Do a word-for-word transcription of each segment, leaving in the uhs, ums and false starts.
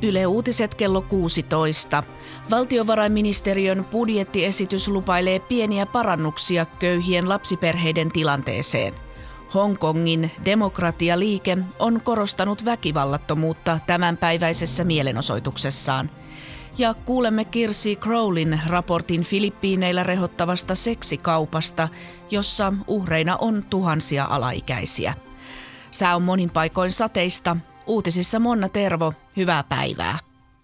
Yle Uutiset kello kuusitoista. Valtiovarainministeriön budjettiesitys lupailee pieniä parannuksia köyhien lapsiperheiden tilanteeseen. Hongkongin demokratialiike on korostanut väkivallattomuutta tämänpäiväisessä mielenosoituksessaan. Ja kuulemme Kirsi Crowlin raportin Filippiineillä rehottavasta seksikaupasta, jossa uhreina on tuhansia alaikäisiä. Sää on monin paikoin sateista. Uutisissa Monna Tervo, hyvää päivää.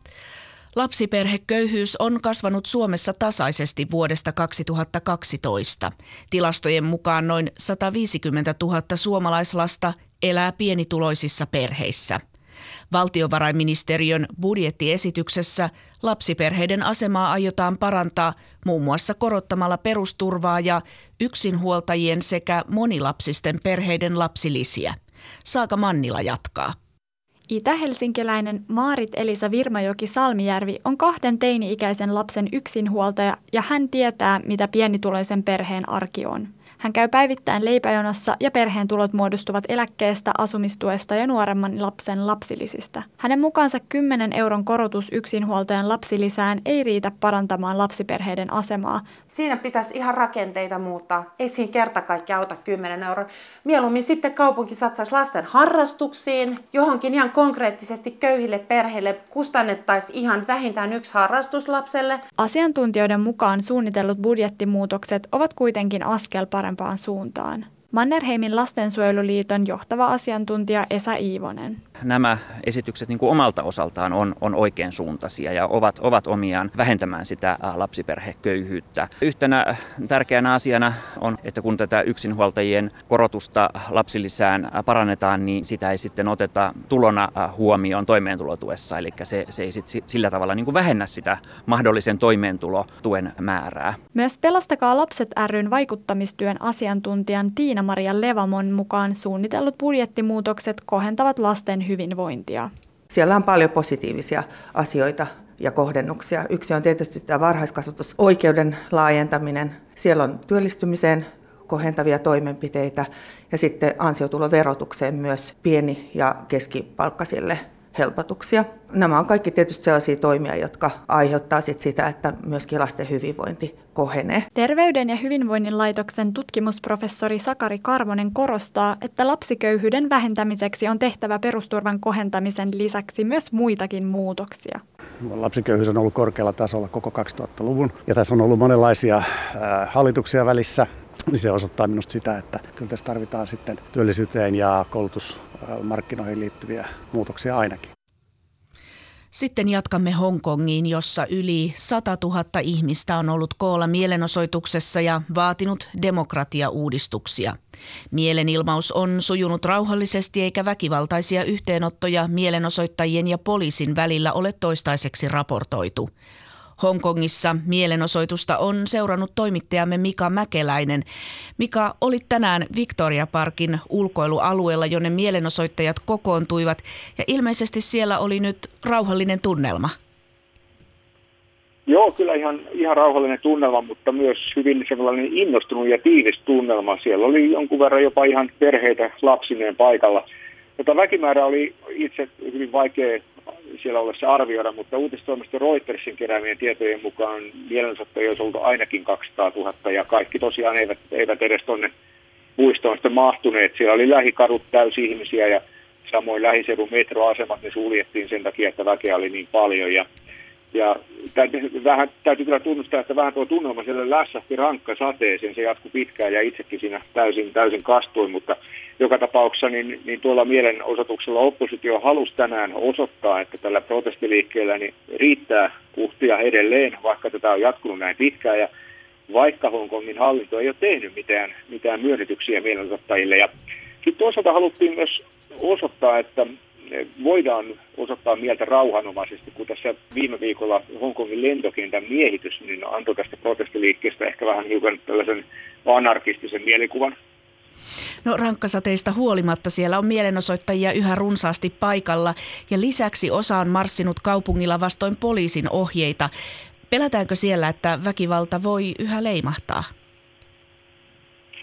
Lapsiperheköyhyys on kasvanut Suomessa tasaisesti vuodesta kaksituhattakaksitoista. Tilastojen mukaan noin sataviisikymmentätuhatta suomalaislasta elää pienituloisissa perheissä. Valtiovarainministeriön budjettiesityksessä lapsiperheiden asemaa aiotaan parantaa muun muassa korottamalla perusturvaa ja yksinhuoltajien sekä monilapsisten perheiden lapsilisiä. Saaka Mannila jatkaa. Itä-helsinkiläinen Maarit Elisa Virmajoki-Salmijärvi on kahden teini-ikäisen lapsen yksinhuoltaja ja hän tietää, mitä pienituloisen perheen arki on. Hän käy päivittäin leipäjonossa ja perheen tulot muodostuvat eläkkeestä, asumistuesta ja nuoremman lapsen lapsilisistä. Hänen mukaansa kymmenen euron korotus yksinhuoltajan lapsilisään ei riitä parantamaan lapsiperheiden asemaa. Siinä pitäisi ihan rakenteita muuttaa. Ei siinä kerta kaikkiaan auta kymmenen euroa. Mieluummin sitten kaupunki satsaisi lasten harrastuksiin, johonkin ihan konkreettisesti köyhille perheille kustannettaisiin ihan vähintään yksi harrastus lapselle. Asiantuntijoiden mukaan suunnitellut budjettimuutokset ovat kuitenkin askel parempaan suuntaan. Mannerheimin lastensuojeluliiton johtava asiantuntija Esa Iivonen. Nämä esitykset niin kuin omalta osaltaan on, on oikein suuntaisia ja ovat, ovat omiaan vähentämään sitä lapsiperheköyhyyttä. Yhtenä tärkeänä asiana on, että kun tätä yksinhuoltajien korotusta lapsilisään parannetaan, niin sitä ei sitten oteta tulona huomioon toimeentulotuessa. Eli se, se ei sit sillä tavalla niin kuin vähennä sitä mahdollisen toimeentulotuen määrää. Myös Pelastakaa lapset ry:n vaikuttamistyön asiantuntijan Tiina-Maria Levamon mukaan suunnitellut budjettimuutokset kohentavat lasten hyvinvointia. Siellä on paljon positiivisia asioita ja kohdennuksia. Yksi on tietysti tämä varhaiskasvatusoikeuden laajentaminen. Siellä on työllistymiseen kohentavia toimenpiteitä ja sitten ansiotuloverotukseen myös pieni- ja keskipalkkaisille helpotuksia. Nämä on kaikki tietysti sellaisia toimia, jotka aiheuttaa sit sitä, että myöskin lasten hyvinvointi kohenee. Terveyden ja hyvinvoinnin laitoksen tutkimusprofessori Sakari Karvonen korostaa, että lapsiköyhyyden vähentämiseksi on tehtävä perusturvan kohentamisen lisäksi myös muitakin muutoksia. Lapsiköyhyys on ollut korkealla tasolla koko kaksituhattaluvun ja tässä on ollut monenlaisia hallituksia välissä. Niin se osoittaa minusta sitä, että kyllä tässä tarvitaan sitten työllisyyteen ja koulutusmarkkinoihin liittyviä muutoksia ainakin. Sitten jatkamme Hongkongiin, jossa yli satatuhatta ihmistä on ollut koolla mielenosoituksessa ja vaatinut demokratiauudistuksia. Mielenilmaus on sujunut rauhallisesti eikä väkivaltaisia yhteenottoja mielenosoittajien ja poliisin välillä ole toistaiseksi raportoitu. Hongkongissa mielenosoitusta on seurannut toimittajamme Mika Mäkeläinen. Mika, olit tänään Victoria Parkin ulkoilualueella, jonne mielenosoittajat kokoontuivat ja ilmeisesti siellä oli nyt rauhallinen tunnelma. Joo, kyllä ihan, ihan rauhallinen tunnelma, mutta myös hyvin sellainen innostunut ja tiivis tunnelma. Siellä oli jonkun verran jopa ihan perheitä lapsineen paikalla. Mutta väkimäärä oli itse hyvin vaikea siellä ollessa arvioida, mutta uutistoimisto Reutersin keräämien tietojen mukaan mielenosoittajia olisi ollut ainakin kaksisataatuhatta ja kaikki tosiaan eivät, eivät edes tuonne puistoon sitten mahtuneet. Siellä oli lähikadut täysi ihmisiä ja samoin lähiseudun metroasemat ne suljettiin sen takia, että väkeä oli niin paljon. Ja, ja täytyy, vähän, täytyy kyllä tunnustaa, että vähän tuo tunnelma siellä lässähti rankka sateeseen. Se jatkui pitkään ja itsekin siinä täysin, täysin kastuin, mutta joka tapauksessa niin, niin tuolla mielenosoituksella oppositio halusi tänään osoittaa, että tällä protestiliikkeellä niin riittää puhtia edelleen, vaikka tätä on jatkunut näin pitkään. Ja vaikka Hongkongin hallinto ei ole tehnyt mitään, mitään myönnytyksiä mielenosoittajille. Ja sitten toisaalta haluttiin myös osoittaa, että voidaan osoittaa mieltä rauhanomaisesti, kun tässä viime viikolla Hongkongin lentokentän miehitys niin antoi tästä protestiliikkeestä ehkä vähän hiukan tällaisen anarkistisen mielikuvan. No rankkasateista huolimatta siellä on mielenosoittajia yhä runsaasti paikalla ja lisäksi osa on marssinut kaupungilla vastoin poliisin ohjeita. Pelätäänkö siellä, että väkivalta voi yhä leimahtaa?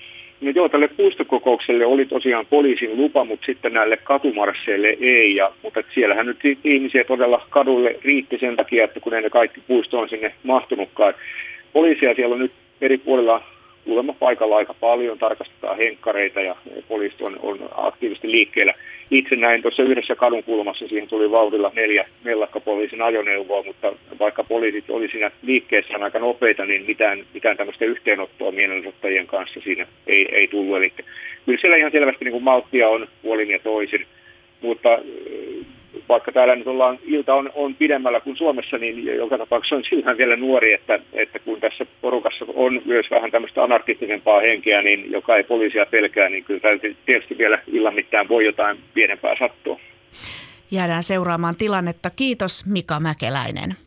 No joo, tälle puistokokoukselle oli tosiaan poliisin lupa, mutta sitten näille katumarsseille ei. Ja, mutta siellähän nyt ihmisiä todella kadulle riitti sen takia, että kun ei ne kaikki puisto on sinne mahtunutkaan. Poliisia siellä on nyt eri puolilla kuulemma paikalla aika paljon, tarkastetaan henkkareita ja poliisit on, on aktiivisesti liikkeellä. Itse näin tuossa yhdessä kadun kulmassa, siihen tuli vauhdilla neljä mellakkapoliisin ajoneuvoa, mutta vaikka poliisit oli siinä liikkeessä aika nopeita, niin mitään, mitään tämmöistä yhteenottoa mielenosoittajien kanssa siinä ei, ei tullut. Eli kyllä siellä ihan selvästi niin kuin malttia on puolin ja toisin, mutta vaikka täällä nyt ollaan, ilta on, on pidemmällä kuin Suomessa, niin joka tapauksessa on silloin vielä nuori, että, että kun tässä porukassa on myös vähän tämmöistä anarkistisempaa henkeä, niin joka ei poliisia pelkää, niin kyllä tietysti vielä illan mittaan voi jotain pienempää sattua. Jäädään seuraamaan tilannetta. Kiitos Mika Mäkeläinen.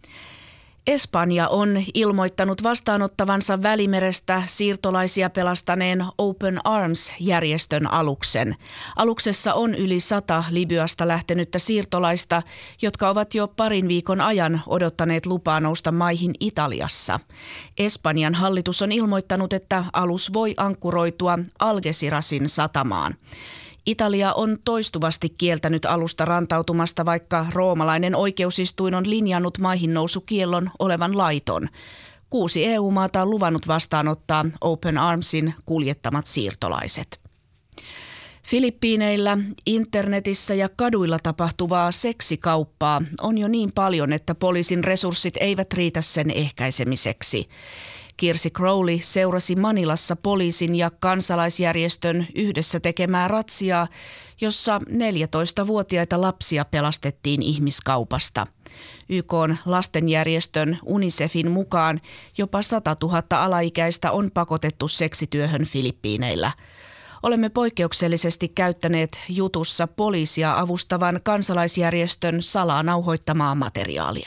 Espanja on ilmoittanut vastaanottavansa Välimerestä siirtolaisia pelastaneen Open Arms-järjestön aluksen. Aluksessa on yli sata Libyasta lähtenyttä siirtolaista, jotka ovat jo parin viikon ajan odottaneet lupaa nousta maihin Italiassa. Espanjan hallitus on ilmoittanut, että alus voi ankkuroitua Algecirasin satamaan. Italia on toistuvasti kieltänyt alusta rantautumasta, vaikka roomalainen oikeusistuin on linjannut maihinnousukiellon olevan laiton. Kuusi E U-maata on luvannut vastaanottaa Open Armsin kuljettamat siirtolaiset. Filippiineillä internetissä ja kaduilla tapahtuvaa seksikauppaa on jo niin paljon, että poliisin resurssit eivät riitä sen ehkäisemiseksi. Kirsi Crowley seurasi Manilassa poliisin ja kansalaisjärjestön yhdessä tekemää ratsiaa, jossa neljätoistavuotiaita lapsia pelastettiin ihmiskaupasta. Y K:n lastenjärjestön UNICEFin mukaan jopa sata tuhatta alaikäistä on pakotettu seksityöhön Filippiineillä. Olemme poikkeuksellisesti käyttäneet jutussa poliisia avustavan kansalaisjärjestön salaa nauhoittamaa materiaalia.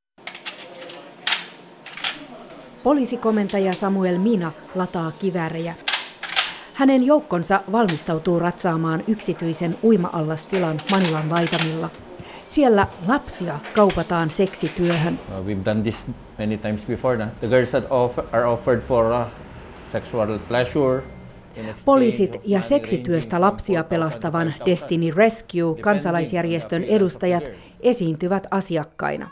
Poliisikomentaja Samuel Mina lataa kiväärejä. Hänen joukkonsa valmistautuu ratsaamaan yksityisen uima-allastilan Manilan laitamilla. Siellä lapsia kaupataan seksityöhön. Uh, we've done this many times before. The girls that offer, are offered for uh, sexual pleasure. Poliisit ja seksityöstä lapsia pelastavan Destiny Rescue kansalaisjärjestön edustajat esiintyvät asiakkaina.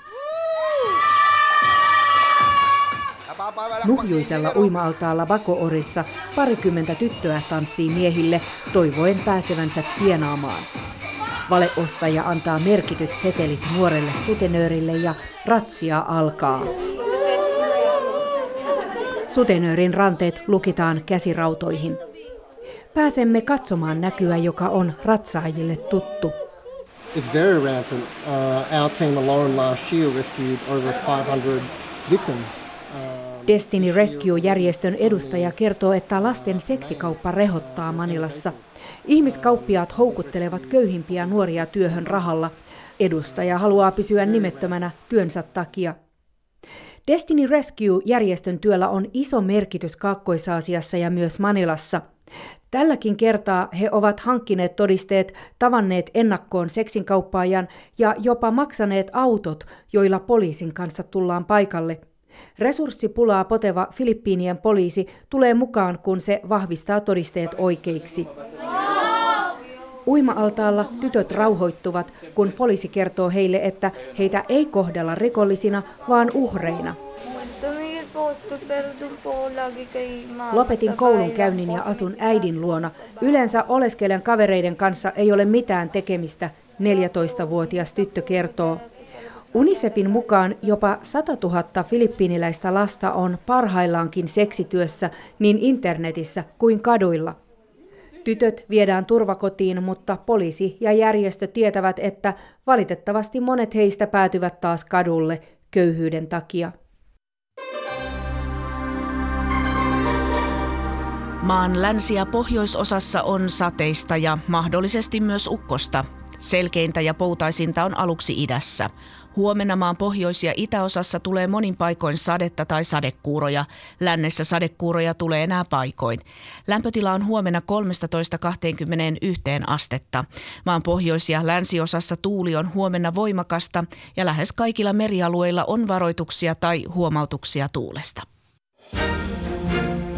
Nuhjuisella uima-altaalla Bacoorissa parikymmentä tyttöä tanssii miehille toivoen pääsevänsä tienaamaan. Valeostaja antaa merkityt setelit nuorelle sutenöörille ja ratsia alkaa. Sutenöörin ranteet lukitaan käsirautoihin. Pääsemme katsomaan näkyä, joka on ratsaajille tuttu. It's very rampant. Uh, our team alone last year rescued over five hundred victims. Destiny Rescue-järjestön edustaja kertoo, että lasten seksikauppa rehottaa Manilassa. Ihmiskauppiaat houkuttelevat köyhimpiä nuoria työhön rahalla. Edustaja haluaa pysyä nimettömänä työnsä takia. Destiny Rescue-järjestön työllä on iso merkitys Kaakkois-Aasiassa ja myös Manilassa. Tälläkin kertaa he ovat hankkineet todisteet, tavanneet ennakkoon seksinkauppajan ja jopa maksaneet autot, joilla poliisin kanssa tullaan paikalle. Resurssipulaa poteva Filippiinien poliisi tulee mukaan, kun se vahvistaa todisteet oikeiksi. Uima-altaalla tytöt rauhoittuvat, kun poliisi kertoo heille, että heitä ei kohdella rikollisina, vaan uhreina. Lopetin koulunkäynnin ja asun äidin luona. Yleensä oleskelen kavereiden kanssa ei ole mitään tekemistä, neljätoistavuotias tyttö kertoo. UNICEFin mukaan jopa sata tuhatta filippiiniläistä lasta on parhaillaankin seksityössä niin internetissä kuin kaduilla. Tytöt viedään turvakotiin, mutta poliisi ja järjestö tietävät, että valitettavasti monet heistä päätyvät taas kadulle köyhyyden takia. Maan länsi- ja pohjoisosassa on sateista ja mahdollisesti myös ukkosta. Selkeintä ja poutaisinta on aluksi idässä. Huomenna maan pohjois- ja itäosassa tulee monin paikoin sadetta tai sadekuuroja. Lännessä sadekuuroja tulee enää paikoin. Lämpötila on huomenna kolmetoista kaksikymmentäyksi astetta. Maan pohjois- ja länsiosassa tuuli on huomenna voimakasta ja lähes kaikilla merialueilla on varoituksia tai huomautuksia tuulesta.